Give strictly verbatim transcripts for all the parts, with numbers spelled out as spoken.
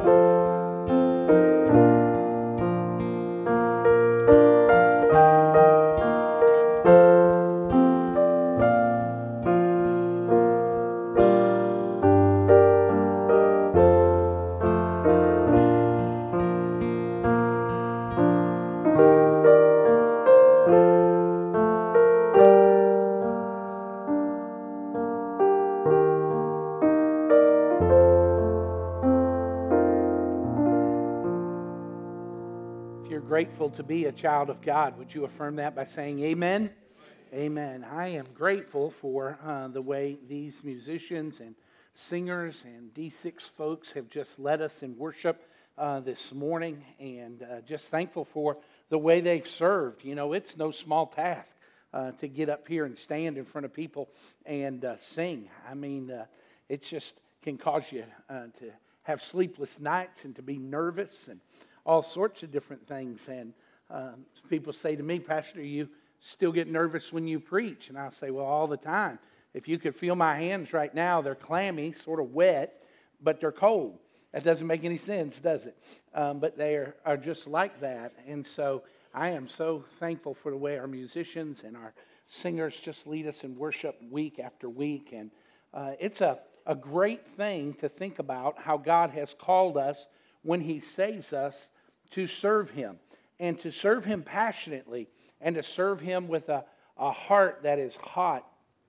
Grateful to be a child of God. Would you affirm that by saying amen? Amen. I am grateful for uh, the way these musicians and singers and D six folks have just led us in worship uh, this morning, and uh, just thankful for the way they've served. You know, it's no small task uh, to get up here and stand in front of people and uh, sing. I mean, uh, it just can cause you uh, to have sleepless nights and to be nervous and all sorts of different things. And um, people say to me, Pastor, you still get nervous when you preach? And I'll say, well, all the time. If you could feel my hands right now, they're clammy, sort of wet, but they're cold. That doesn't make any sense, does it? Um, but they are, are just like that. And so I am so thankful for the way our musicians and our singers just lead us in worship week after week. And uh, it's a, a great thing to think about how God has called us when He saves us to serve Him, and to serve Him passionately, and to serve Him with a, a heart that is hot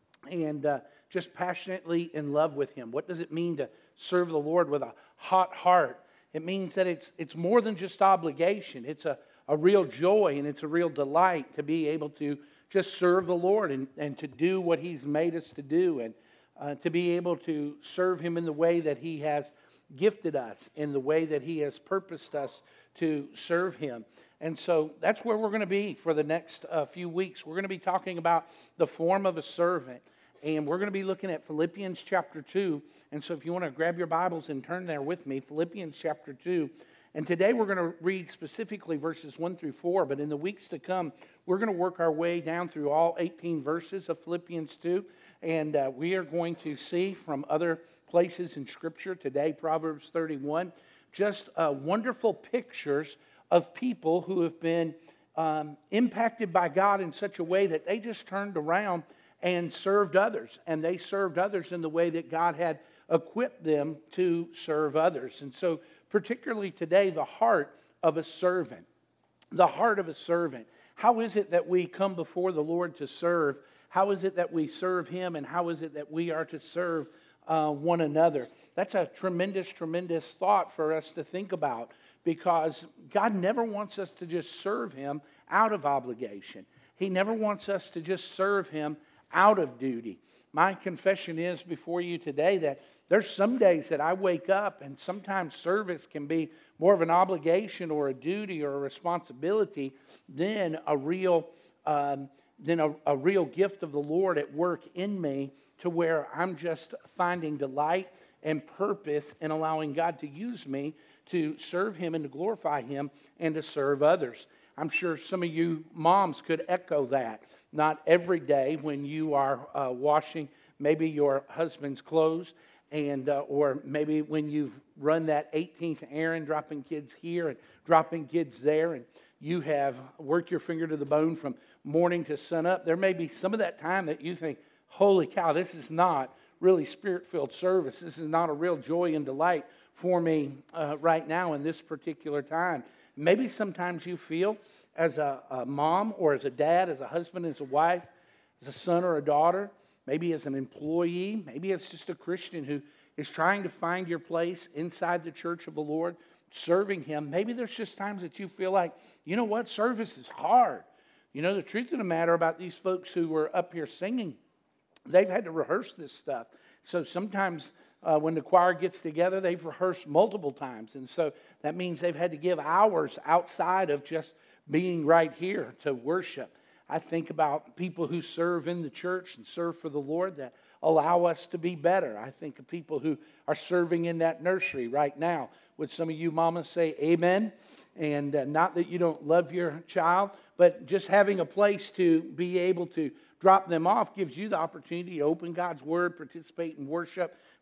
and uh, just passionately in love with Him. What does it mean to serve the Lord with a hot heart? It means that it's it's more than just obligation. It's a, a real joy, and it's a real delight to be able to just serve the Lord and, and to do what He's made us to do, and uh, to be able to serve Him in the way that He has gifted us, in the way that He has purposed us to serve Him. And so that's where we're going to be for the next uh, few weeks. We're going to be talking about the form of a servant, and we're going to be looking at Philippians chapter two. And so if you want to grab your Bibles and turn there with me, Philippians chapter two. And today we're going to read specifically verses one through four, but in the weeks to come, we're going to work our way down through all eighteen verses of Philippians two, and uh, we are going to see from other places in Scripture, today Proverbs thirty-one, just uh, wonderful pictures of people who have been um, impacted by God in such a way that they just turned around and served others, and they served others in the way that God had equipped them to serve others. And so particularly today, the heart of a servant. The heart of a servant. How is it that we come before the Lord to serve? How is it that we serve Him, and how is it that we are to serve uh, one another? That's a tremendous, tremendous thought for us to think about, because God never wants us to just serve Him out of obligation. He never wants us to just serve Him out of duty. My confession is before you today that there's some days that I wake up and sometimes service can be more of an obligation or a duty or a responsibility than a real um, than a, a real gift of the Lord at work in me, to where I'm just finding delight and purpose in allowing God to use me to serve Him and to glorify Him and to serve others. I'm sure some of you moms could echo that. Not every day when you are uh, washing maybe your husband's clothes, and uh, or maybe when you've run that eighteenth errand, dropping kids here and dropping kids there, and you have worked your finger to the bone from morning to sun up. There may be some of that time that you think, holy cow, this is not really spirit-filled service. This is not a real joy and delight for me uh, right now in this particular time. Maybe sometimes you feel as a, a mom or as a dad, as a husband, as a wife, as a son or a daughter, maybe as an employee, maybe it's just a Christian who is trying to find your place inside the church of the Lord, serving Him. Maybe there's just times that you feel like, you know what, service is hard. You know, the truth of the matter about these folks who were up here singing, they've had to rehearse this stuff. So sometimes uh, when the choir gets together, they've rehearsed multiple times. And so that means they've had to give hours outside of just being right here to worship. I think about people who serve in the church and serve for the Lord that allow us to be better. I think of people who are serving in that nursery right now. Would some of you mamas say amen? And uh, not that you don't love your child, but just having a place to be able to drop them off gives you the opportunity to open God's Word, participate in worship,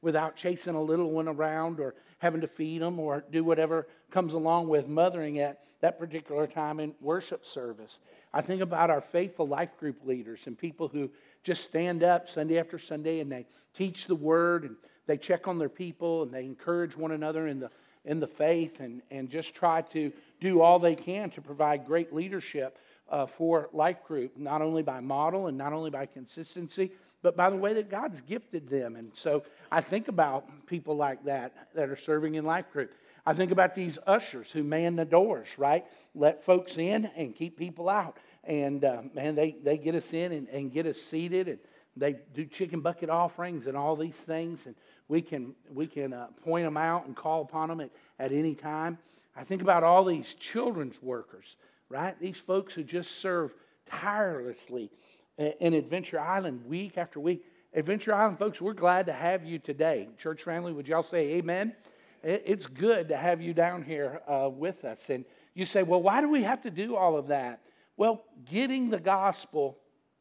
without chasing a little one around or having to feed them or do whatever comes along with mothering at that particular time in worship service. I think about our faithful life group leaders and people who just stand up Sunday after Sunday and they teach the Word and they check on their people and they encourage one another in the in the faith and, and just try to do all they can to provide great leadership uh, for life group, not only by model and not only by consistency, but by the way that God's gifted them. And so I think about people like that that are serving in life group. I think about these ushers who man the doors, right? Let folks in and keep people out. And, uh, man, they, they get us in and, and get us seated. And they do chicken bucket offerings and all these things. And we can we can uh, point them out and call upon them at, at any time. I think about all these children's workers, right? These folks who just serve tirelessly in Adventure Island week after week. Adventure Island folks, we're glad to have you today. Church family, would y'all say amen? It's good to have you down here uh, with us. And you say, well, why do we have to do all of that? Well, getting the gospel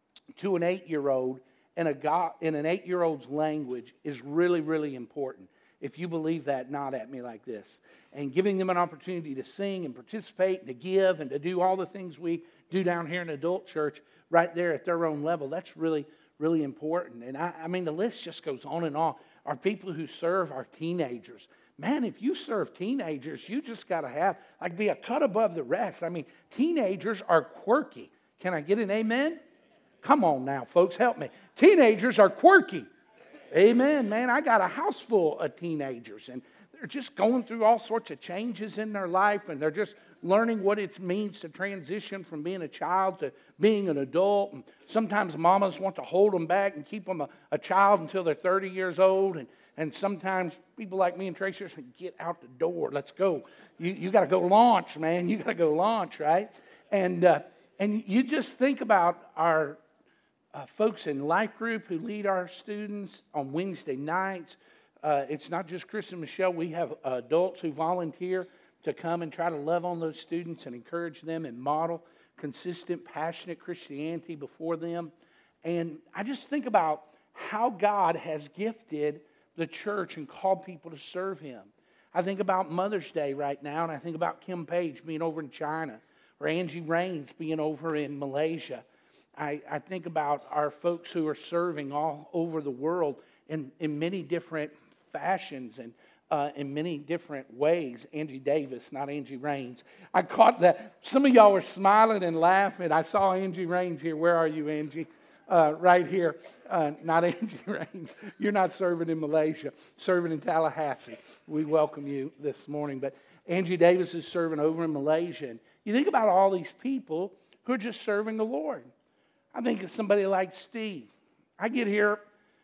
to an eight-year-old in, a go- in an eight-year-old's language is really, really important. If you believe that, nod at me like this. And giving them an opportunity to sing and participate and to give and to do all the things we do down here in adult church right there at their own level, that's really, really important. And I, I mean, the list just goes on and on. Our people who serve our teenagers. Man, if you serve teenagers, you just got to have, like, be a cut above the rest. I mean, teenagers are quirky. Can I get an amen? Come on now, folks, help me. Teenagers are quirky. Amen, man. I got a house full of teenagers, and they're just going through all sorts of changes in their life, and they're just learning what it means to transition from being a child to being an adult. And sometimes mamas want to hold them back and keep them a, a child until they're thirty years old, and And sometimes people like me and Tracy say, get out the door. Let's go. You you got to go launch, man. You got to go launch, right? And uh, and you just think about our uh, folks in life group who lead our students on Wednesday nights. Uh, it's not just Chris and Michelle. We have adults who volunteer to come and try to love on those students and encourage them and model consistent, passionate Christianity before them. And I just think about how God has gifted the church and called people to serve Him. I think about Mother's Day right now, and I think about Kim Page being over in China, or Angie Raines being over in Malaysia. I, I think about our folks who are serving all over the world in, in many different fashions and uh, in many different ways. Angie Davis, not Angie Raines. I caught that. Some of y'all were smiling and laughing. I saw Angie Raines here. Where are you, Angie? Uh, right here, uh, not Angie Raines. You're not serving in Malaysia, serving in Tallahassee. We welcome you this morning. But Angie Davis is serving over in Malaysia. And you think about all these people who are just serving the Lord. I think of somebody like Steve. I get here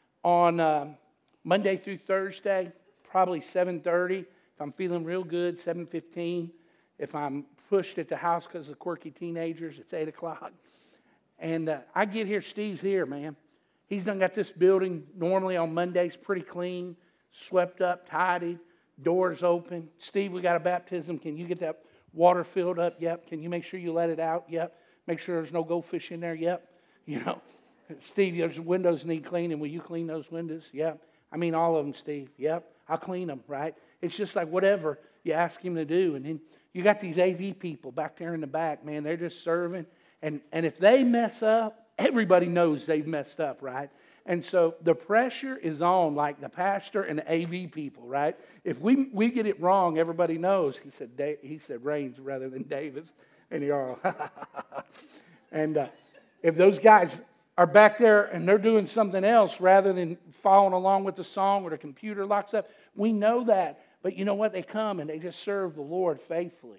on uh, Monday through Thursday, probably seven thirty. If I'm feeling real good, seven fifteen. If I'm pushed at the house because of quirky teenagers, it's eight o'clock. And uh, I get here, Steve's here, man. He's done got this building normally on Mondays pretty clean, swept up, tidied, doors open. Steve, we got a baptism. Can you get that water filled up? Yep. Can you make sure you let it out? Yep. Make sure there's no goldfish in there? Yep. You know, Steve, those windows need cleaning. Will you clean those windows? Yep. I mean, all of them, Steve. Yep. I'll clean them, right? It's just like whatever you ask him to do. And then you got these A V people back there in the back, man. They're just serving. And and if they mess up, everybody knows they've messed up, right? And so the pressure is on, like the pastor and the A V people, right? If we we get it wrong, everybody knows. He said da- he said Raines rather than Davis, and you're all. And uh, if those guys are back there and they're doing something else rather than following along with the song or the computer locks up, we know that. But you know what? They come and they just serve the Lord faithfully.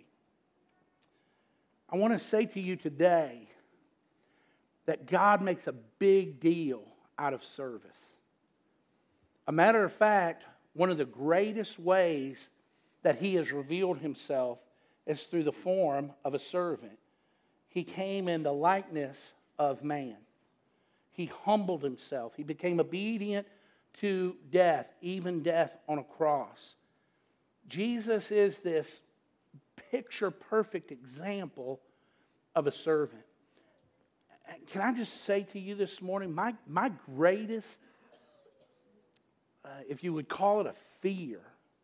I want to say to you today that God makes a big deal out of service. A matter of fact, one of the greatest ways that He has revealed Himself is through the form of a servant. He came in the likeness of man. He humbled Himself. He became obedient to death, even death on a cross. Jesus is this picture-perfect example of a servant. Can I just say to you this morning, my, my greatest uh, if you would call it a fear,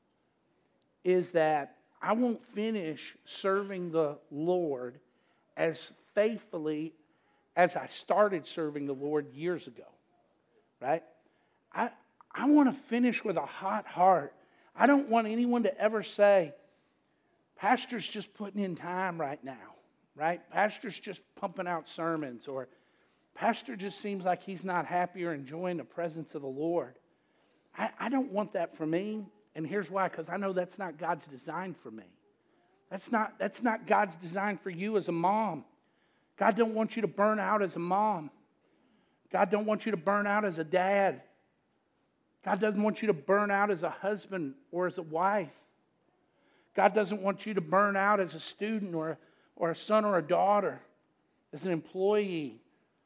is that I won't finish serving the Lord as faithfully as I started serving the Lord years ago, right? I, I want to finish with a hot heart. I don't want anyone to ever say, Pastor's just putting in time right now, right? Pastor's just pumping out sermons, or Pastor just seems like he's not happy or enjoying the presence of the Lord. I, I don't want that for me, and here's why, because I know that's not God's design for me. That's not, that's not God's design for you as a mom. God don't want you to burn out as a mom. God don't want you to burn out as a dad. God doesn't want you to burn out as a husband or as a wife. God doesn't want you to burn out as a student or, or a son or a daughter, as an employee,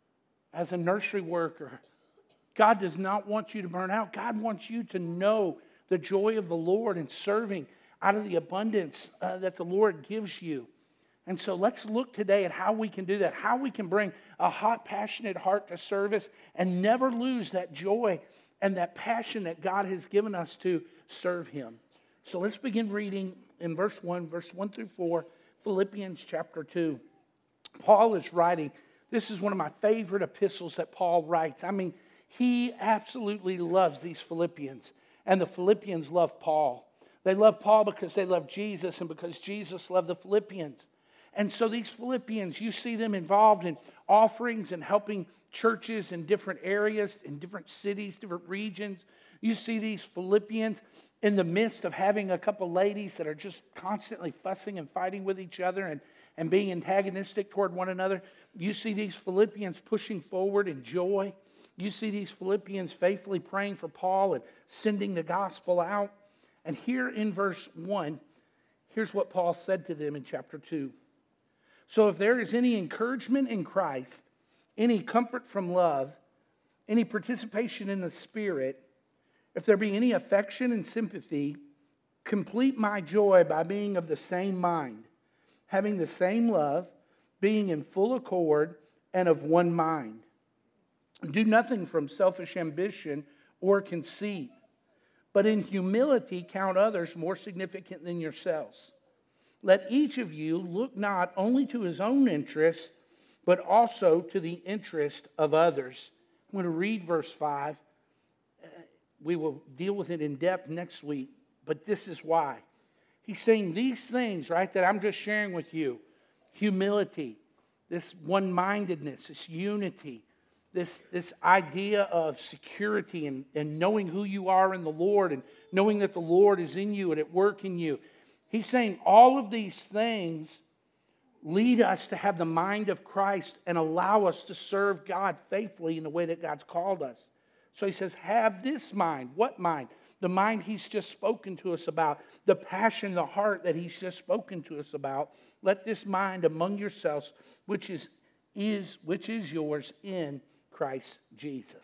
as a nursery worker. God does not want you to burn out. God wants you to know the joy of the Lord and serving out of the abundance uh, that the Lord gives you. And so let's look today at how we can do that, how we can bring a hot, passionate heart to service and never lose that joy and that passion that God has given us to serve Him. So let's begin reading in verse one, verse one through four, Philippians chapter two. Paul is writing. This is one of my favorite epistles that Paul writes. I mean, he absolutely loves these Philippians, and the Philippians love Paul. They love Paul because they love Jesus and because Jesus loved the Philippians. And so these Philippians, you see them involved in offerings and helping churches in different areas, in different cities, different regions. You see these Philippians in the midst of having a couple ladies that are just constantly fussing and fighting with each other and, and being antagonistic toward one another. You see these Philippians pushing forward in joy. You see these Philippians faithfully praying for Paul and sending the gospel out. And here in verse one, here's what Paul said to them in chapter two. So if there is any encouragement in Christ, any comfort from love, any participation in the Spirit, if there be any affection and sympathy, complete my joy by being of the same mind, having the same love, being in full accord and of one mind. Do nothing from selfish ambition or conceit, but in humility count others more significant than yourselves. Let each of you look not only to his own interest, but also to the interest of others. I'm going to read verse five. We will deal with it in depth next week, but this is why. He's saying these things, right, that I'm just sharing with you. Humility, this one-mindedness, this unity, this, this idea of security and, and knowing who you are in the Lord and knowing that the Lord is in you and at work in you. He's saying all of these things lead us to have the mind of Christ and allow us to serve God faithfully in the way that God's called us. So he says, have this mind. What mind? The mind he's just spoken to us about. The passion, the heart that he's just spoken to us about. Let this mind among yourselves, which is, is, which is yours in Christ Jesus.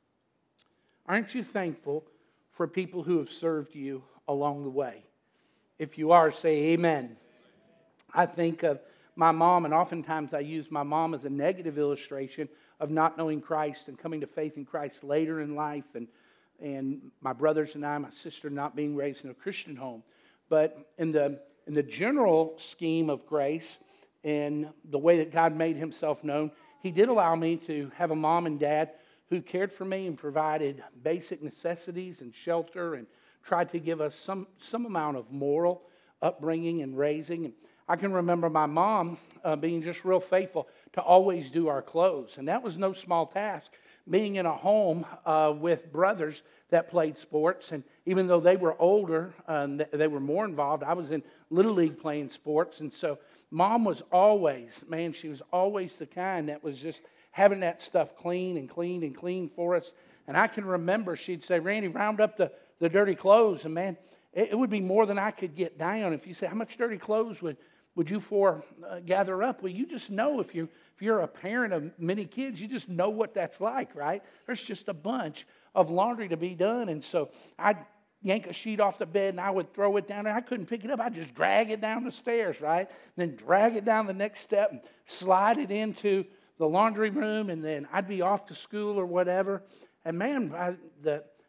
Aren't you thankful for people who have served you along the way? If you are, say amen. I think of my mom, and oftentimes I use my mom as a negative illustration of not knowing Christ and coming to faith in Christ later in life, and, and my brothers and I, my sister, not being raised in a Christian home. But in the, in the general scheme of grace and the way that God made himself known, he did allow me to have a mom and dad who cared for me and provided basic necessities and shelter and tried to give us some, some amount of moral upbringing and raising. And I can remember my mom uh, being just real faithful to always do our clothes. And that was no small task, being in a home uh, with brothers that played sports. And even though they were older, um, they were more involved. I was in Little League playing sports. And so Mom was always, man, she was always the kind that was just having that stuff clean and clean and clean for us. And I can remember she'd say, Randy, round up the, the dirty clothes. And man, it, it would be more than I could get down. If you say, how much dirty clothes would would you four uh, gather up? Well, you just know if, you, if you're a parent of many kids, you just know what that's like, right? There's just a bunch of laundry to be done. And so I'd yank a sheet off the bed and I would throw it down there. I couldn't pick it up. I'd just drag it down the stairs, right? Then drag it down the next step and slide it into the laundry room. And then I'd be off to school or whatever. And man, I, the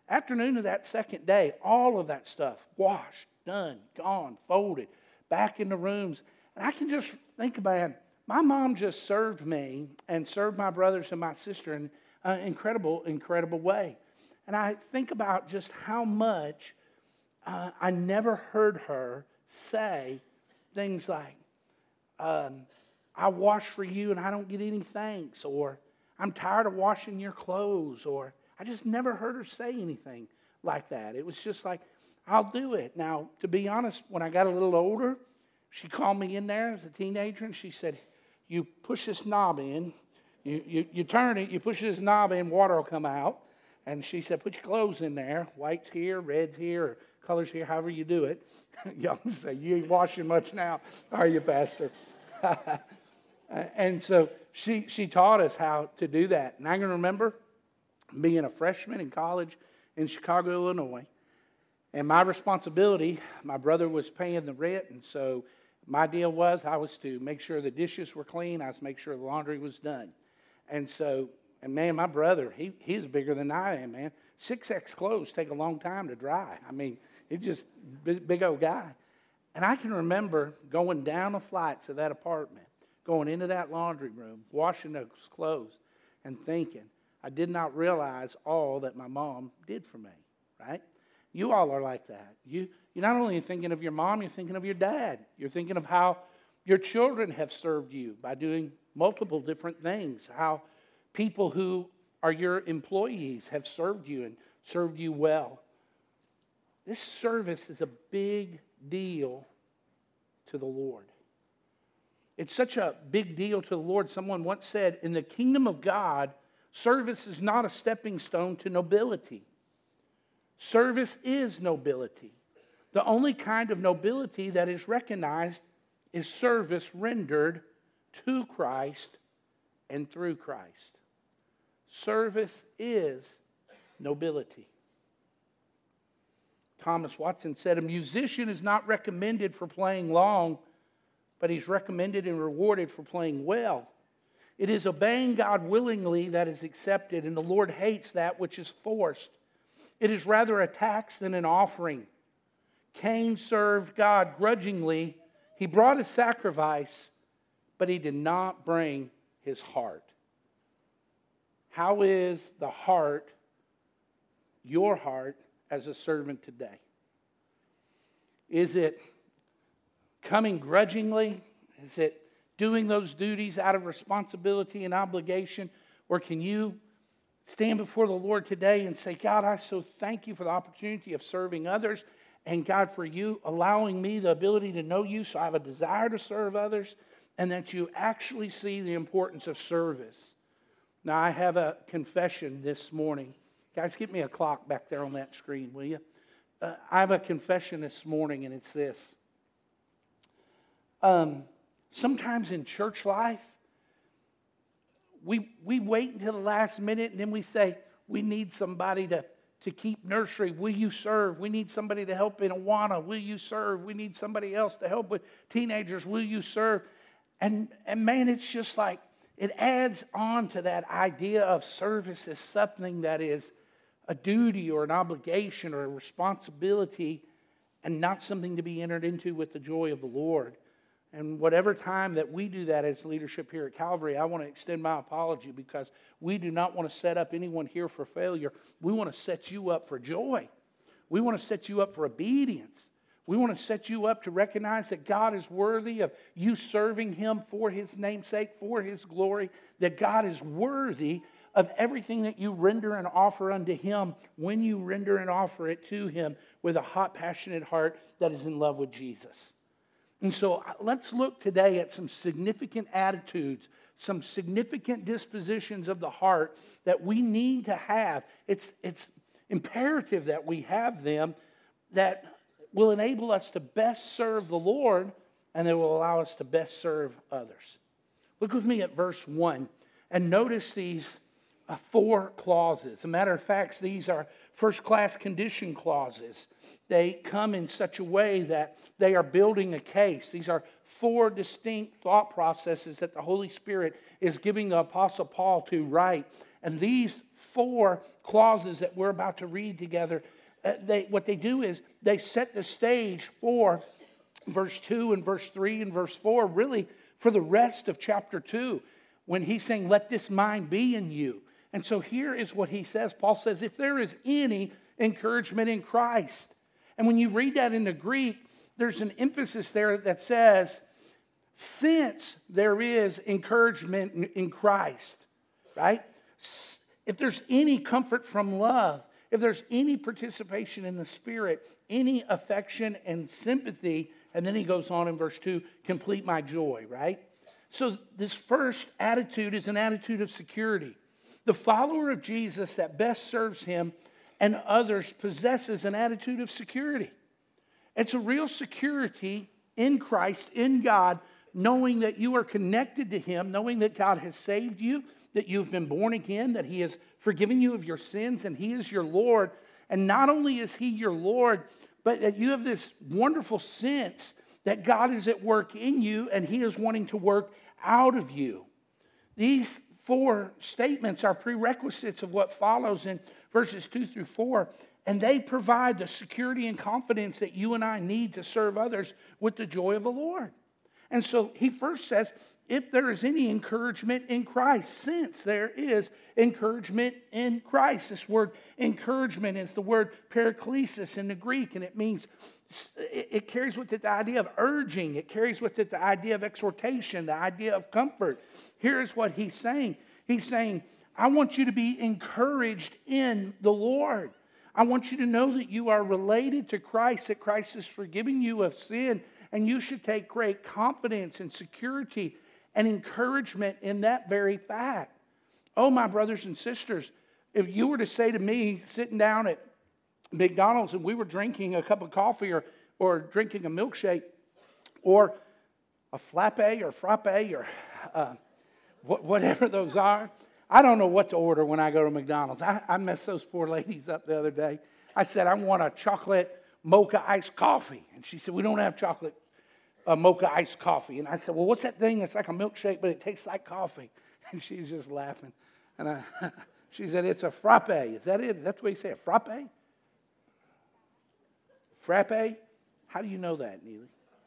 Afternoon of that second day, all of that stuff washed, done, gone, folded, back in the rooms. And I can just think about it. My mom just served me and served my brothers and my sister in an incredible, incredible way. And I think about just how much uh, I never heard her say things like, um, I wash for you and I don't get any thanks, or I'm tired of washing your clothes, or I just never heard her say anything like that. It was just like, I'll do it. Now, to be honest, when I got a little older, she called me in there as a teenager and she said, you push this knob in, you, you, you turn it, you push this knob in, water will come out. And she said, put your clothes in there, white's here, red's here, or colors here, however you do it. Y'all say, you ain't washing much now, are you, Pastor? And so she, she taught us how to do that. And I can remember being a freshman in college in Chicago, Illinois. And my responsibility, my brother was paying the rent, and so my deal was I was to make sure the dishes were clean, I was to make sure the laundry was done. And so, and man, my brother, he he's bigger than I am, man. six X clothes take a long time to dry. I mean, he's just big, big old guy. And I can remember going down the flights of that apartment, going into that laundry room, washing those clothes, and thinking, I did not realize all that my mom did for me, right? You all are like that. You, you're not only thinking of your mom, you're thinking of your dad. You're thinking of how your children have served you by doing multiple different things, how people who are your employees have served you and served you well. This service is a big deal to the Lord. It's such a big deal to the Lord. Someone once said, in the kingdom of God, service is not a stepping stone to nobility. Service is nobility. The only kind of nobility that is recognized is service rendered to Christ and through Christ. Service is nobility. Thomas Watson said, a musician is not recommended for playing long, but he's recommended and rewarded for playing well. It is obeying God willingly that is accepted, and the Lord hates that which is forced. It is rather a tax than an offering. Cain served God grudgingly. He brought a sacrifice, but he did not bring his heart. How is the heart, your heart, as a servant today? Is it coming grudgingly? Is it doing those duties out of responsibility and obligation? Or can you stand before the Lord today and say, God, I so thank you for the opportunity of serving others. And God, for you allowing me the ability to know you, so I have a desire to serve others, and that you actually see the importance of service. Now, I have a confession this morning. Guys, get me a clock back there on that screen, will you? Uh, I have a confession this morning, and it's this. Um, sometimes in church life, we we wait until the last minute, and then we say, we need somebody to, to keep nursery. Will you serve? We need somebody to help in Awana. Will you serve? We need somebody else to help with teenagers. Will you serve? And, and man, it's just like, it adds on to that idea of service as something that is a duty or an obligation or a responsibility, and not something to be entered into with the joy of the Lord. And whatever time that we do that as leadership here at Calvary, I want to extend my apology, because we do not want to set up anyone here for failure. We want to set you up for joy. We want to set you up for obedience. We want to set you up to recognize that God is worthy of you serving Him for His name's sake, for His glory, that God is worthy of everything that you render and offer unto Him when you render and offer it to Him with a hot, passionate heart that is in love with Jesus. And so let's look today at some significant attitudes, some significant dispositions of the heart that we need to have. It's, it's imperative that we have them, that will enable us to best serve the Lord, and that will allow us to best serve others. Look with me at verse one and notice these uh, four clauses. As a matter of fact, these are first-class condition clauses. They come in such a way that they are building a case. These are four distinct thought processes that the Holy Spirit is giving the Apostle Paul to write. And these four clauses that we're about to read together, uh, they, what they do is they set the stage for verse two and verse three and verse four, really for the rest of chapter two, when he's saying, let this mind be in you. And so here is what he says. Paul says, if there is any encouragement in Christ. And when you read that in the Greek, there's an emphasis there that says, since there is encouragement in Christ, right? If there's any comfort from love, if there's any participation in the Spirit, any affection and sympathy, and then he goes on in verse two, complete my joy, right? So this first attitude is an attitude of security. The follower of Jesus that best serves him and others possesses an attitude of security. It's a real security in Christ, in God, knowing that you are connected to him, knowing that God has saved you, that you've been born again, that he has forgiven you of your sins, and he is your Lord. And not only is he your Lord, but that you have this wonderful sense that God is at work in you and he is wanting to work out of you. These four statements are prerequisites of what follows in verses two through four, and they provide the security and confidence that you and I need to serve others with the joy of the Lord. And so he first says, if there is any encouragement in Christ, since there is encouragement in Christ. This word encouragement is the word paraklesis in the Greek, and it means, it carries with it the idea of urging. It carries with it the idea of exhortation, the idea of comfort. Here's what he's saying. He's saying, I want you to be encouraged in the Lord. I want you to know that you are related to Christ, that Christ is forgiving you of sin, and you should take great confidence and security and encouragement in that very fact. Oh, my brothers and sisters, if you were to say to me, sitting down at McDonald's and we were drinking a cup of coffee or, or drinking a milkshake or a frappe or frappe or uh, whatever those are, I don't know what to order when I go to McDonald's. I, I messed those poor ladies up the other day. I said, I want a chocolate mocha iced coffee. And she said, we don't have chocolate uh, mocha iced coffee. And I said, well, what's that thing that's like a milkshake, but it tastes like coffee? And she's just laughing. And I, she said, it's a frappe. Is that it? Is that the way you say it? Frappe? Frappe? How do you know that, Neely?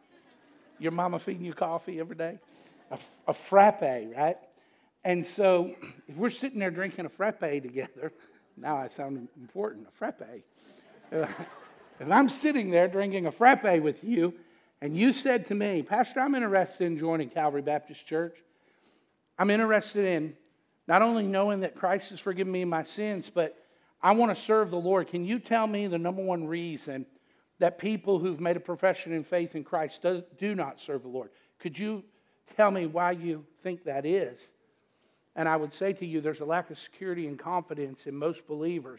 Your mama feeding you coffee every day? A, a frappe, right? And so if we're sitting there drinking a frappe together, now I sound important, a frappe. Uh, if I'm sitting there drinking a frappe with you, and you said to me, Pastor, I'm interested in joining Calvary Baptist Church. I'm interested in not only knowing that Christ has forgiven me my sins, but I want to serve the Lord. Can you tell me the number one reason that people who've made a profession in faith in Christ do, do not serve the Lord? Could you tell me why you think that is? And I would say to you, there's a lack of security and confidence in most believers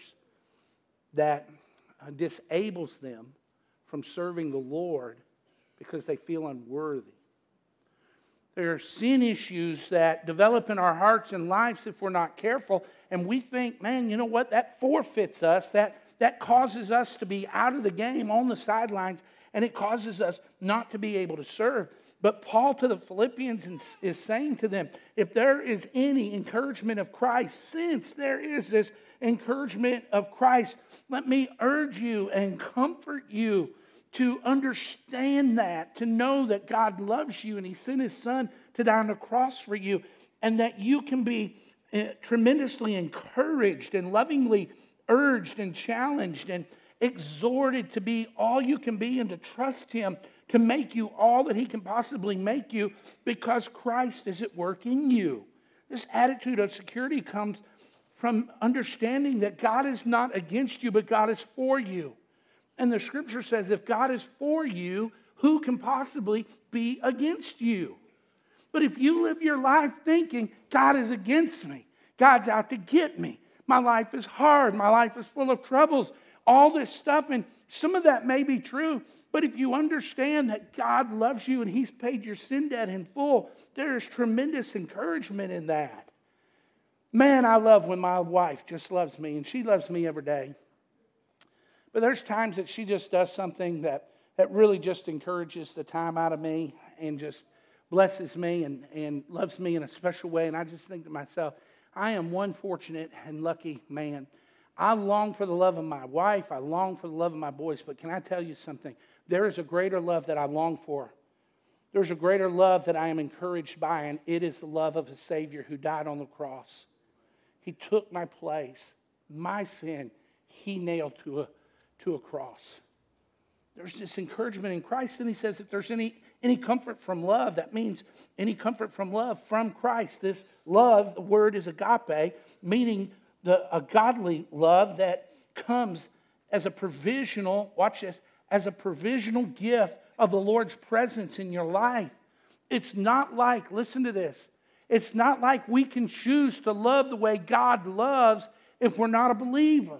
that uh, disables them from serving the Lord because they feel unworthy. There are sin issues that develop in our hearts and lives if we're not careful, and we think, man, you know what, that forfeits us, that, that causes us to be out of the game, on the sidelines, and it causes us not to be able to serve. But Paul to the Philippians is saying to them, if there is any encouragement of Christ, since there is this encouragement of Christ, let me urge you and comfort you to understand that, to know that God loves you and he sent his son to die on the cross for you, and that you can be uh, tremendously encouraged and lovingly urged and challenged and exhorted to be all you can be and to trust him to make you all that he can possibly make you because Christ is at work in you. This attitude of security comes from understanding that God is not against you, but God is for you. And the scripture says, if God is for you, who can possibly be against you? But if you live your life thinking, God is against me, God's out to get me, my life is hard, my life is full of troubles, all this stuff, and some of that may be true, but if you understand that God loves you and he's paid your sin debt in full, there is tremendous encouragement in that. Man, I love when my wife just loves me, and she loves me every day. But there's times that she just does something that, that really just encourages the time out of me and just blesses me and, and loves me in a special way. And I just think to myself, I am one fortunate and lucky man. I long for the love of my wife. I long for the love of my boys. But can I tell you something? There is a greater love that I long for. There's a greater love that I am encouraged by, and it is the love of a Savior who died on the cross. He took my place, my sin, He nailed to a, to a cross. There's this encouragement in Christ, and He says if there's any, any comfort from love, that means any comfort from love from Christ. This love, the word is agape, meaning the a godly love that comes as a provisional, watch this, as a provisional gift of the Lord's presence in your life. It's not like, listen to this, it's not like we can choose to love the way God loves if we're not a believer.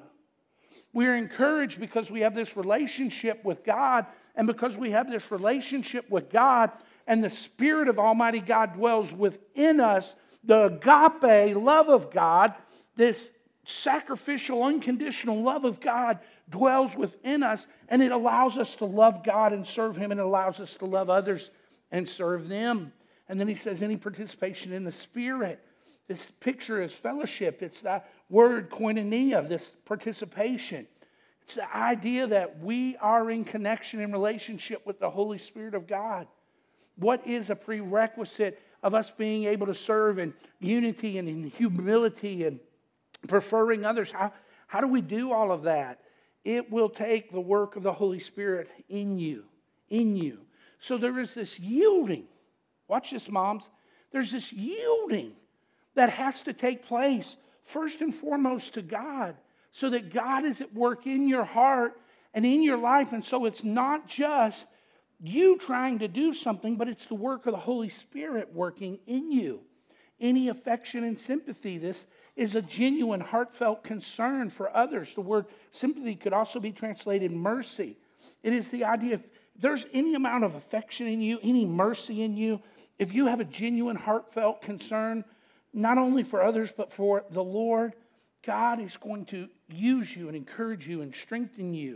We're encouraged because we have this relationship with God, and because we have this relationship with God and the Spirit of Almighty God dwells within us, the agape love of God, this sacrificial, unconditional love of God dwells within us, and it allows us to love God and serve Him, and it allows us to love others and serve them. And then he says any participation in the Spirit. This picture is fellowship. It's that word koinonia, this participation. It's the idea that we are in connection and relationship with the Holy Spirit of God. What is a prerequisite of us being able to serve in unity and in humility and preferring others? How, how do we do all of that? It will take the work of the Holy Spirit in you, in you. So there is this yielding. Watch this, moms. There's this yielding that has to take place first and foremost to God, so that God is at work in your heart and in your life. And so it's not just you trying to do something, but it's the work of the Holy Spirit working in you. Any affection and sympathy, this is a genuine, heartfelt concern for others. The word sympathy could also be translated mercy. It is the idea, if there's any amount of affection in you, any mercy in you, if you have a genuine, heartfelt concern, not only for others, but for the Lord, God is going to use you and encourage you and strengthen you.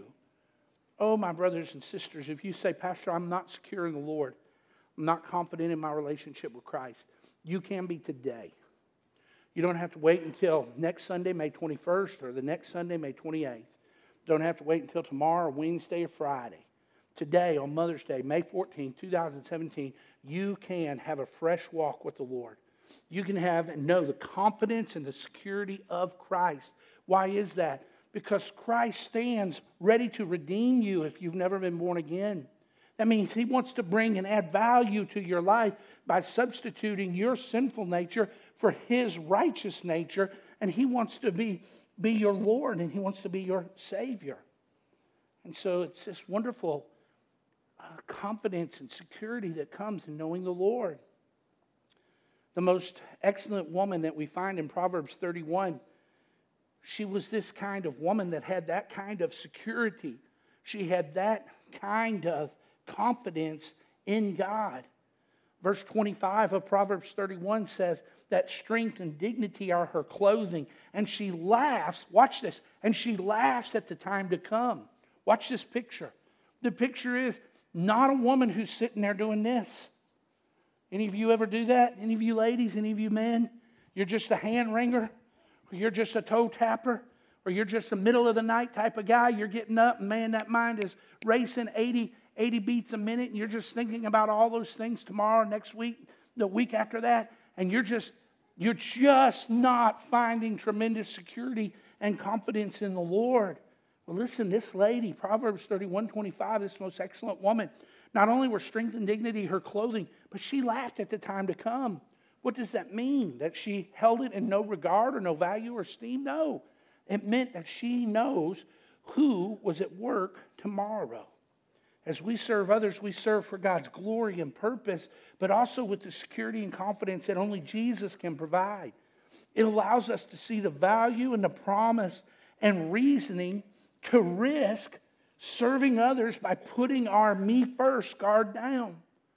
Oh, my brothers and sisters, if you say, Pastor, I'm not secure in the Lord, I'm not confident in my relationship with Christ, you can be today. You don't have to wait until next Sunday, May twenty-first, or the next Sunday, May twenty-eighth. Don't have to wait until tomorrow, or Wednesday, or Friday. Today, on Mother's Day, May fourteenth, twenty seventeen, you can have a fresh walk with the Lord. You can have and know the confidence and the security of Christ. Why is that? Because Christ stands ready to redeem you if you've never been born again. That means He wants to bring and add value to your life by substituting your sinful nature for His righteous nature. And He wants to be, be your Lord, and He wants to be your Savior. And so it's this wonderful uh, confidence and security that comes in knowing the Lord. The most excellent woman that we find in Proverbs thirty-one, she was this kind of woman that had that kind of security. She had that kind of confidence in God. Verse twenty-five of Proverbs thirty-one says that strength and dignity are her clothing. And she laughs, watch this, and she laughs at the time to come. Watch this picture. The picture is not a woman who's sitting there doing this. Any of you ever do that? Any of you ladies, any of you men? You're just a hand wringer, or you're just a toe tapper, or you're just a middle of the night type of guy. You're getting up and man, that mind is racing eighty, eighty beats a minute, and you're just thinking about all those things tomorrow, next week, the week after that, and you're just you're just not finding tremendous security and confidence in the Lord. Well, listen, this lady, Proverbs thirty-one twenty-five, this most excellent woman, not only were strength and dignity her clothing, but she laughed at the time to come. What does that mean? That she held it in no regard or no value or esteem? No. It meant that she knows who was at work tomorrow. As we serve others, we serve for God's glory and purpose, but also with the security and confidence that only Jesus can provide. It allows us to see the value and the promise and reasoning to risk serving others by putting our me first guard down.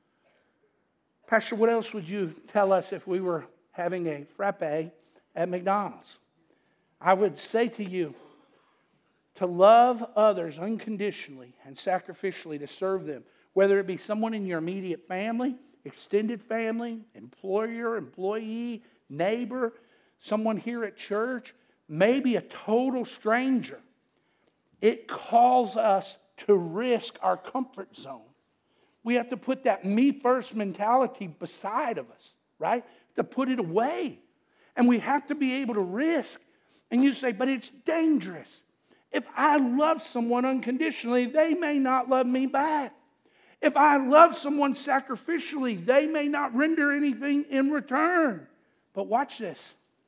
Pastor, what else would you tell us if we were having a frappe at McDonald's? I would say to you, to love others unconditionally and sacrificially, to serve them, whether it be someone in your immediate family, extended family, employer, employee, neighbor, someone here at church, maybe a total stranger. It calls us to risk our comfort zone. We have to put that me first mentality beside of us, right? To put it away. And we have to be able to risk. And you say, but it's dangerous. If I love someone unconditionally, they may not love me back. If I love someone sacrificially, they may not render anything in return. But watch this.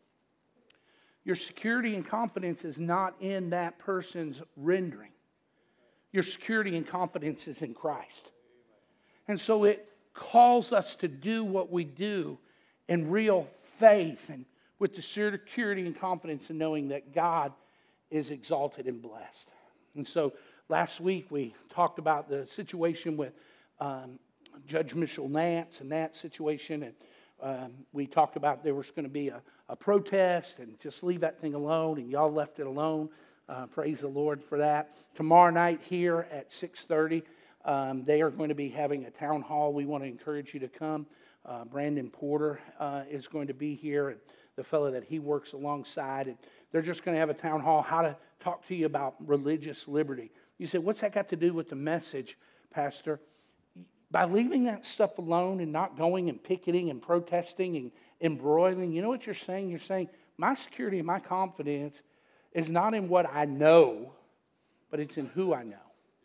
Your security and confidence is not in that person's rendering. Your security and confidence is in Christ. And so it calls us to do what we do in real faith and with the security and confidence in knowing that God is exalted and blessed. And so last week we talked about the situation with um, Judge Mitchell Nance and that situation. And um, we talked about there was going to be a, a protest and just leave that thing alone. And y'all left it alone. Uh, praise the Lord for that. Tomorrow night here at six thirty, um, they are going to be having a town hall. We want to encourage you to come. Uh, Brandon Porter uh, is going to be here, and the fellow that he works alongside. And they're just going to have a town hall, how to talk to you about religious liberty. You say, what's that got to do with the message, Pastor? By leaving that stuff alone and not going and picketing and protesting and embroiling, you know what you're saying? You're saying, my security and my confidence is not in what I know, but it's in who I know.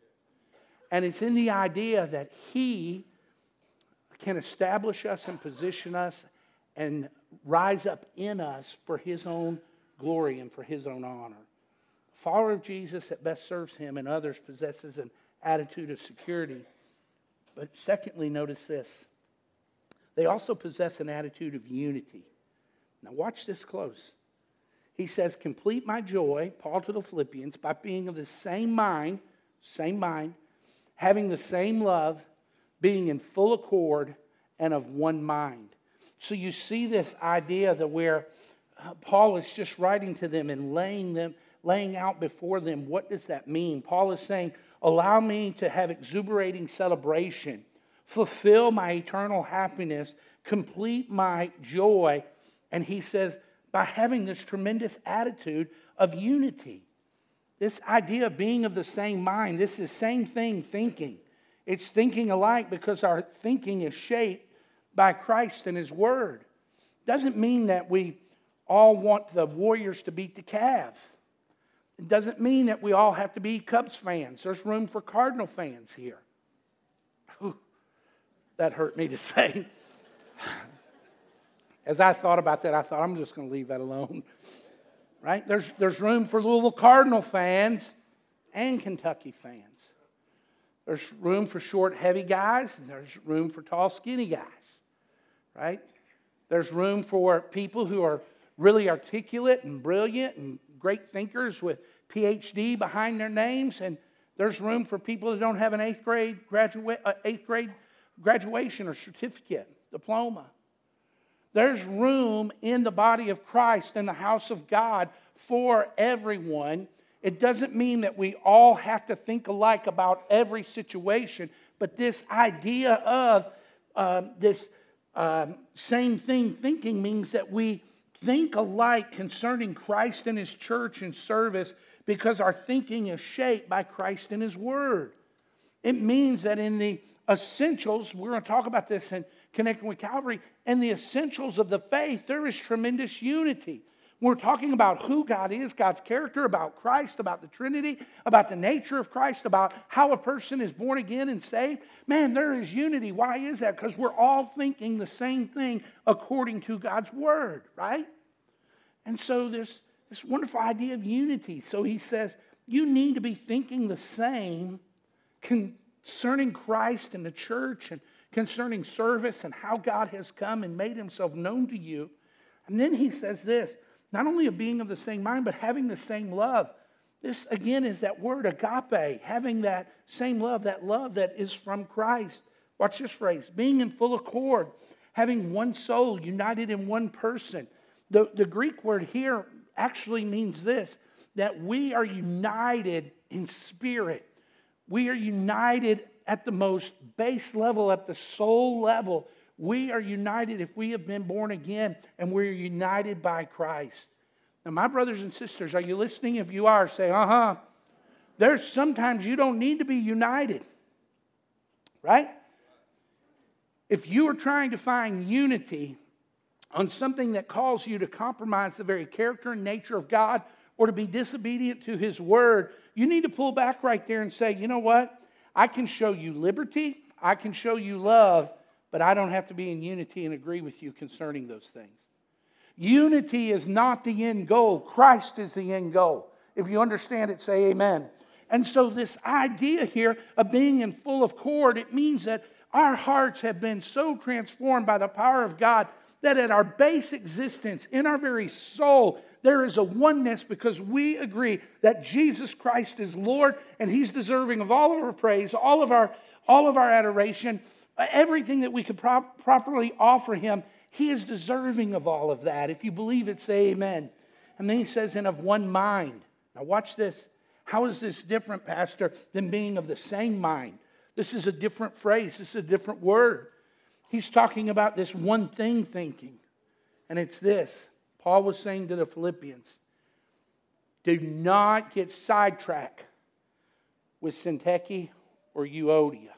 And it's in the idea that He can establish us and position us and rise up in us for His own glory and for His own honor. A follower of Jesus that best serves Him and others possesses an attitude of security. But secondly, notice this. They also possess an attitude of unity. Now watch this close. He says, complete my joy, Paul to the Philippians, by being of the same mind, same mind, having the same love, being in full accord, and of one mind. So you see this idea that where uh, Paul is just writing to them and laying them, laying out before them, what does that mean? Paul is saying, allow me to have exuberating celebration, fulfill my eternal happiness, complete my joy. And he says, by having this tremendous attitude of unity. This idea of being of the same mind, this is same thing thinking. It's thinking alike because our thinking is shaped by Christ and His Word. Doesn't mean that we all want the Warriors to beat the Cavs. It doesn't mean that we all have to be Cubs fans. There's room for Cardinal fans here. Whew, that hurt me to say. As I thought about that, I thought, I'm just going to leave that alone. Right? There's, there's room for Louisville Cardinal fans and Kentucky fans. There's room for short, heavy guys, and there's room for tall, skinny guys. Right? There's room for people who are really articulate and brilliant and great thinkers with P H D behind their names, and there's room for people that don't have an eighth grade graduate, uh, eighth grade graduation or certificate, diploma. There's room in the body of Christ in the house of God for everyone. It doesn't mean that we all have to think alike about every situation, but this idea of um, this um, same thing thinking means that we think alike concerning Christ and His church and service because our thinking is shaped by Christ and His Word. It means that in the essentials, we're going to talk about this in connecting with Calvary, and the essentials of the faith, there is tremendous unity. We're talking about who God is, God's character, about Christ, about the Trinity, about the nature of Christ, about how a person is born again and saved. Man, there is unity. Why is that? Because we're all thinking the same thing according to God's Word, right? And so there's this wonderful idea of unity. So he says, you need to be thinking the same concerning Christ and the church and concerning service and how God has come and made Himself known to you. And then he says this, not only of being of the same mind, but having the same love. This, again, is that word agape, having that same love, that love that is from Christ. Watch this phrase, being in full accord, having one soul, united in one person. The, the Greek word here actually means this, that we are united in spirit. We are united at the most base level, at the soul level. We are united if we have been born again, and we're united by Christ. Now, my brothers and sisters, are you listening? If you are, say, uh-huh. There's sometimes you don't need to be united. Right? If you are trying to find unity on something that calls you to compromise the very character and nature of God or to be disobedient to His Word, you need to pull back right there and say, you know what? I can show you liberty. I can show you love, but I don't have to be in unity and agree with you concerning those things. Unity is not the end goal. Christ is the end goal. If you understand it, say amen. And so this idea here of being in full accord, it means that our hearts have been so transformed by the power of God that at our base existence, in our very soul, there is a oneness because we agree that Jesus Christ is Lord and He's deserving of all of our praise, all of our, all of our adoration, everything that we could pro- properly offer Him. He is deserving of all of that. If you believe it, say amen. And then He says, and of one mind. Now watch this. How is this different, Pastor, than being of the same mind? This is a different phrase. This is a different word. He's talking about this one thing thinking. And it's this. Paul was saying to the Philippians, do not get sidetracked with Syntyche or Euodia.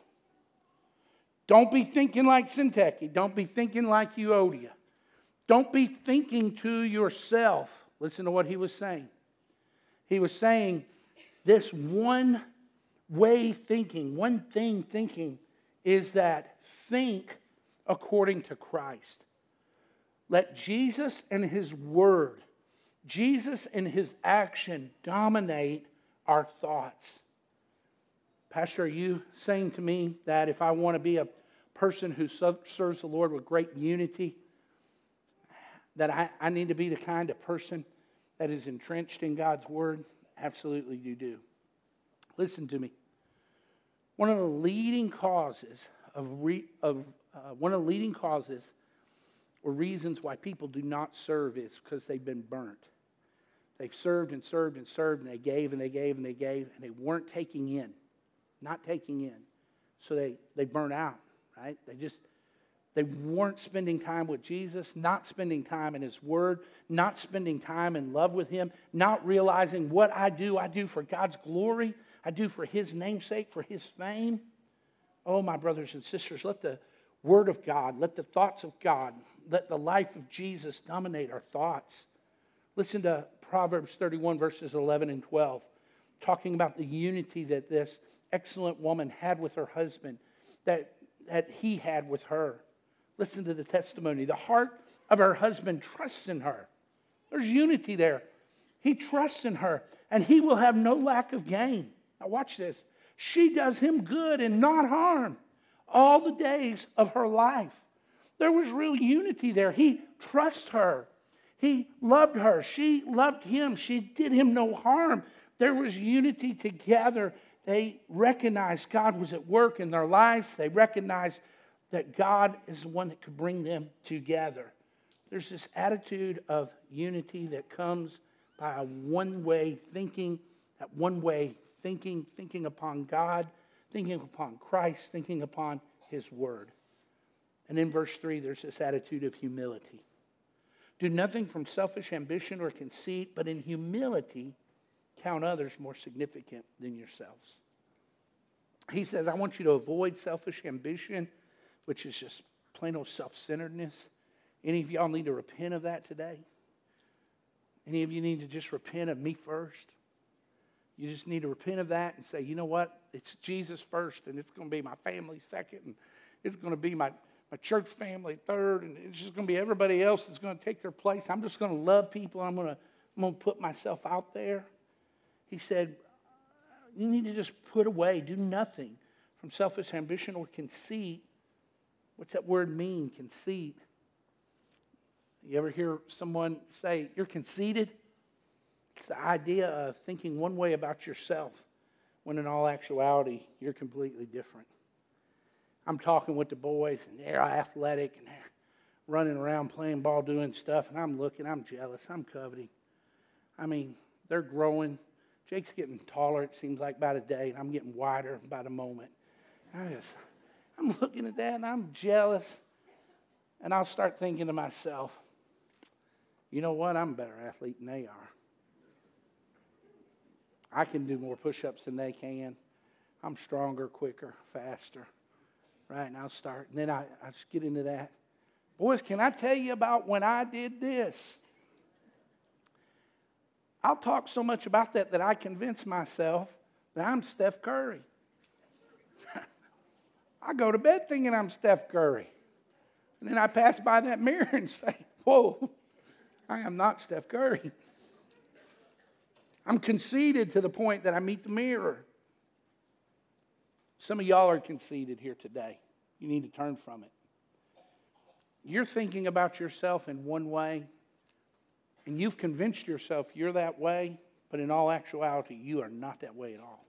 Don't be thinking like Syntyche. Don't be thinking like Euodia. Don't be thinking to yourself. Listen to what he was saying. He was saying, this one way thinking, one thing thinking, is that think according to Christ. Let Jesus and His Word, Jesus and His action dominate our thoughts. Pastor, are you saying to me that if I want to be a person who serves the Lord with great unity, that I, I need to be the kind of person that is entrenched in God's Word? Absolutely you do. Listen to me. One of the leading causes of, re, of uh, one of the leading causes or reasons why people do not serve is because they've been burnt. They've served and served and served, and they gave and they gave and they gave, and they weren't taking in, not taking in. So they they burn out, right? They just They weren't spending time with Jesus, not spending time in His Word, not spending time in love with Him, not realizing what I do, I do for God's glory, I do for His namesake, for His fame. Oh, my brothers and sisters, let the Word of God, let the thoughts of God, let the life of Jesus dominate our thoughts. Listen to Proverbs thirty-one, verses eleven and twelve, talking about the unity that this excellent woman had with her husband, that, that he had with her. Listen to the testimony. The heart of her husband trusts in her. There's unity there. He trusts in her, and he will have no lack of gain. Now watch this. She does him good and not harm all the days of her life. There was real unity there. He trusts her. He loved her. She loved him. She did him no harm. There was unity together. They recognized God was at work in their lives. They recognized that God is the one that could bring them together. There's this attitude of unity that comes by a one-way thinking, that one-way thinking, thinking upon God, thinking upon Christ, thinking upon His Word. And in verse three, there's this attitude of humility. Do nothing from selfish ambition or conceit, but in humility count others more significant than yourselves. He says, I want you to avoid selfish ambition, which is just plain old self-centeredness. Any of y'all need to repent of that today? Any of you need to just repent of me first? You just need to repent of that and say, you know what? It's Jesus first, and it's going to be my family second, and it's going to be my, my church family third, and it's just going to be everybody else that's going to take their place. I'm just going to love people. I'm going to, I'm going to put myself out there. He said, you need to just put away, do nothing from selfish ambition or conceit. What's that word mean, conceit? You ever hear someone say, you're conceited? It's the idea of thinking one way about yourself when in all actuality, you're completely different. I'm talking with the boys, and they're athletic, and they're running around playing ball, doing stuff, and I'm looking, I'm jealous, I'm coveting. I mean, they're growing. Jake's getting taller, it seems like, by the day, and I'm getting wider by the moment. I just, I'm looking at that, and I'm jealous. And I'll start thinking to myself, you know what? I'm a better athlete than they are. I can do more push-ups than they can. I'm stronger, quicker, faster. Right? And I'll start. And then I, I just get into that. Boys, can I tell you about when I did this? I'll talk so much about that that I convince myself that I'm Steph Curry. I go to bed thinking I'm Steph Curry. And then I pass by that mirror and say, whoa, I am not Steph Curry. I'm conceited to the point that I meet the mirror. Some of y'all are conceited here today. You need to turn from it. You're thinking about yourself in one way, and you've convinced yourself you're that way, but in all actuality, you are not that way at all.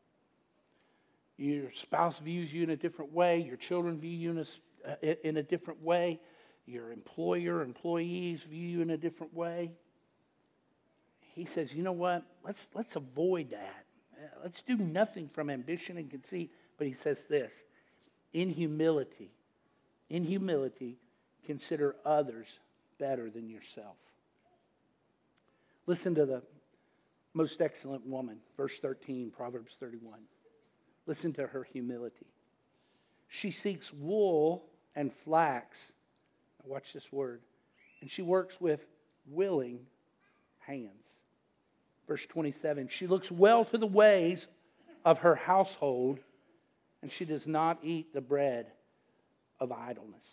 Your spouse views you in a different way. Your children view you in a, in a different way. Your employer, employees view you in a different way. He says, you know what? Let's, let's avoid that. Let's do nothing from ambition and conceit. But he says this, in humility, in humility, consider others better than yourself. Listen to the most excellent woman, verse thirteen, Proverbs thirty-one. Listen to her humility. She seeks wool and flax. Now watch this word. And she works with willing hands. Verse twenty-seven, she looks well to the ways of her household, and she does not eat the bread of idleness.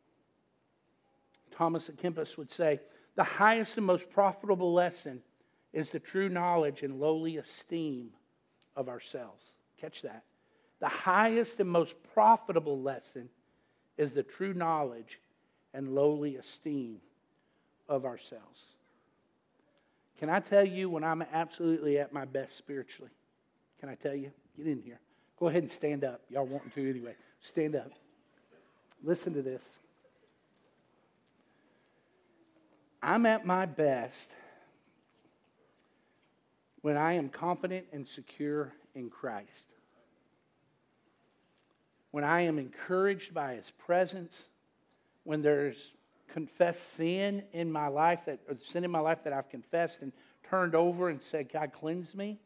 Thomas à Kempis would say, the highest and most profitable lesson is the true knowledge and lowly esteem of ourselves. Catch that. The highest and most profitable lesson is the true knowledge and lowly esteem of ourselves. Can I tell you when I'm absolutely at my best spiritually? Can I tell you? Get in here. Go ahead and stand up. Y'all wanting to anyway. Stand up. Listen to this. I'm at my best when I am confident and secure in Christ. When I am encouraged by His presence. When there's confessed sin in my life, that or sin in my life that I've confessed and turned over and said, God, cleanse me.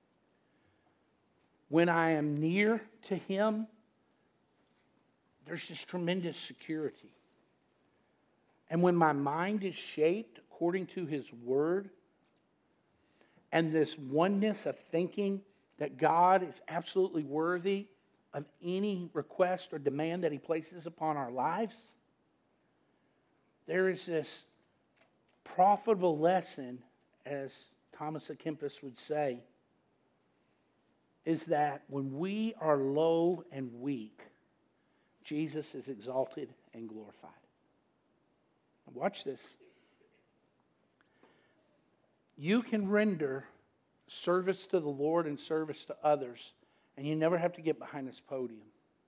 When I am near to Him, there's just tremendous security. And when my mind is shaped according to His Word, and this oneness of thinking that God is absolutely worthy of any request or demand that He places upon our lives, there is this profitable lesson, as Thomas à Kempis would say, is that when we are low and weak, Jesus is exalted and glorified. Now watch this. You can render service to the Lord and service to others, and you never have to get behind this podium.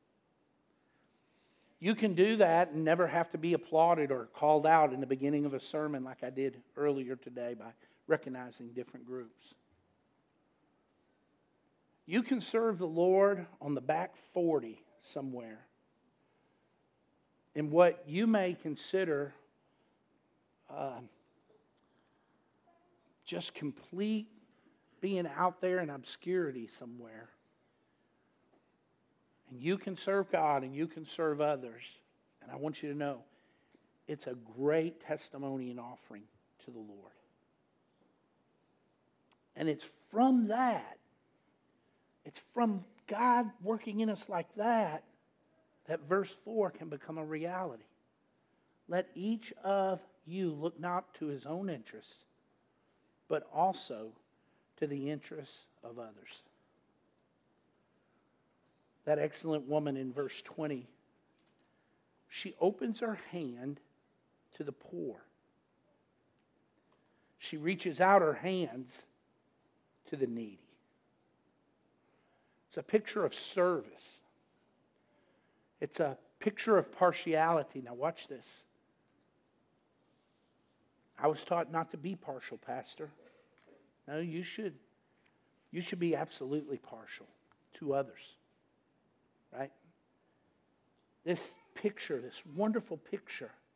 You can do that and never have to be applauded or called out in the beginning of a sermon like I did earlier today by recognizing different groups. You can serve the Lord on the back forty somewhere in what you may consider uh, just complete being out there in obscurity somewhere. And you can serve God and you can serve others. And I want you to know, it's a great testimony and offering to the Lord. And it's from that, it's from God working in us like that, that verse four can become a reality. Let each of you look not to his own interests, but also to the interests of others. That excellent woman in verse twenty, she opens her hand to the poor. She reaches out her hands to the needy. It's a picture of service. It's a picture of partiality. Now watch this. I was taught not to be partial, Pastor. No, you should. You should be absolutely partial to others. Right? This picture, this wonderful picture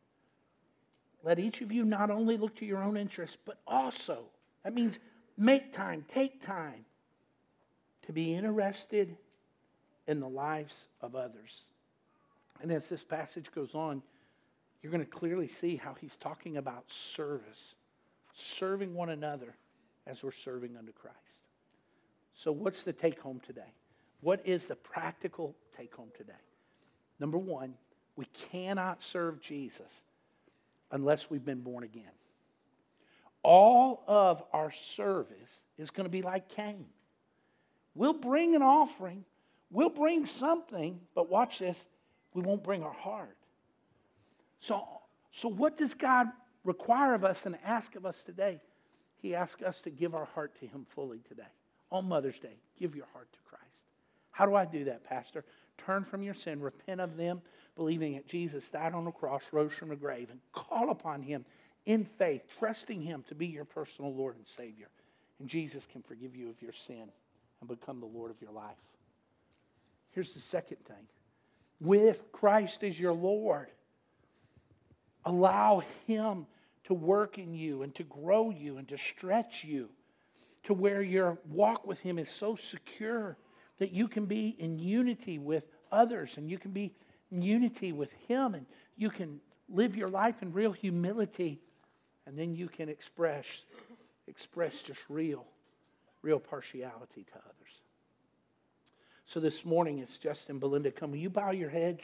let each of you not only look to your own interests, but also, that means make time, take time to be interested in the lives of others. And as this passage goes on, you're going to clearly see how he's talking about service, serving one another as we're serving unto Christ. So what's the take home today? What is the practical take home today? Number one, we cannot serve Jesus unless we've been born again. All of our service is going to be like Cain. We'll bring an offering, we'll bring something, but watch this, we won't bring our heart. So, so what does God require of us and ask of us today? He asks us to give our heart to Him fully today. On Mother's Day, give your heart to Christ. How do I do that, Pastor? Turn from your sin, repent of them, believing that Jesus died on the cross, rose from the grave, and call upon Him in faith, trusting Him to be your personal Lord and Savior. And Jesus can forgive you of your sin and become the Lord of your life. Here's the second thing. With Christ as your Lord, allow Him to work in you and to grow you and to stretch you to where your walk with Him is so secure that you can be in unity with others and you can be in unity with Him and you can live your life in real humility, and then you can express express just real, real partiality to others. So this morning it's Justin, Belinda, come. Will you bow your heads?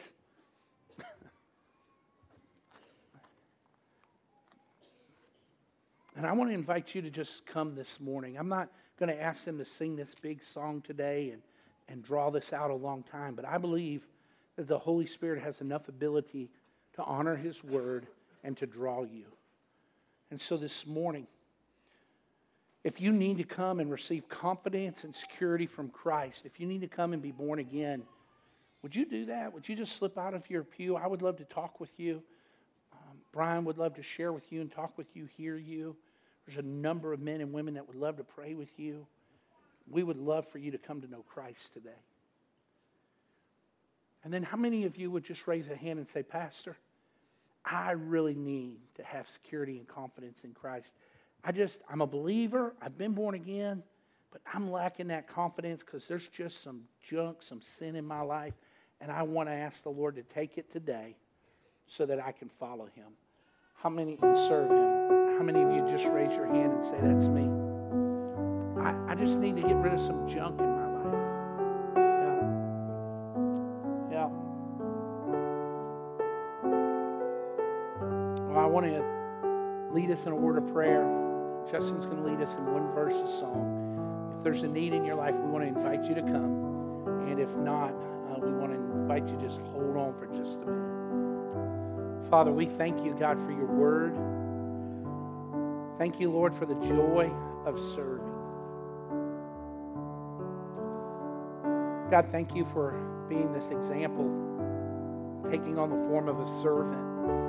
And I want to invite you to just come this morning. I'm not going to ask them to sing this big song today and, and draw this out a long time, but I believe that the Holy Spirit has enough ability to honor His word and to draw you. And so this morning, if you need to come and receive confidence and security from Christ, if you need to come and be born again, would you do that? Would you just slip out of your pew? I would love to talk with you. Um, Brian would love to share with you and talk with you, hear you. There's a number of men and women that would love to pray with you. We would love for you to come to know Christ today. And then how many of you would just raise a hand and say, Pastor, I really need to have security and confidence in Christ. I just, I'm a believer. I've been born again, but I'm lacking that confidence because there's just some junk, some sin in my life. And I want to ask the Lord to take it today so that I can follow Him. How many can serve Him? How many of you just raise your hand and say, that's me? I, I just need to get rid of some junk in my life. Yeah. Yeah. Well, I want to lead us in a word of prayer. Justin's going to lead us in one verse of song. If there's a need in your life, we want to invite you to come. And if not, uh, we want to invite you to just hold on for just a minute. Father, we thank you, God, for your word. Thank you, Lord, for the joy of serving. God, thank you for being this example, taking on the form of a servant.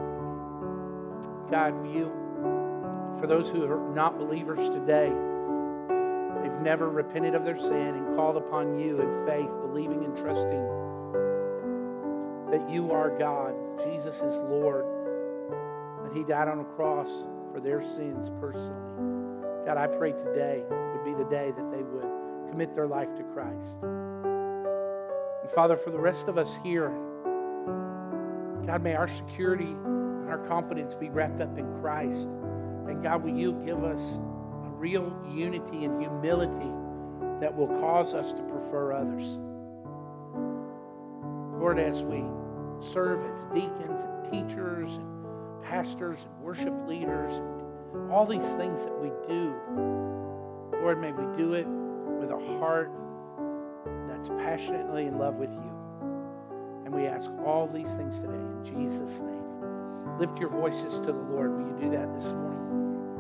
God, will you, for those who are not believers today, they've never repented of their sin and called upon you in faith, believing and trusting that you are God, Jesus is Lord, that He died on a cross for their sins personally. God, I pray today would be the day that they would commit their life to Christ. And Father, for the rest of us here, God, may our security and our confidence be wrapped up in Christ. And God, will you give us a real unity and humility that will cause us to prefer others. Lord, as we serve as deacons and teachers and pastors and worship leaders, and all these things that we do, Lord, may we do it with a heart that's passionately in love with you. And we ask all these things today in Jesus' name. Lift your voices to the Lord. Will you do that this morning?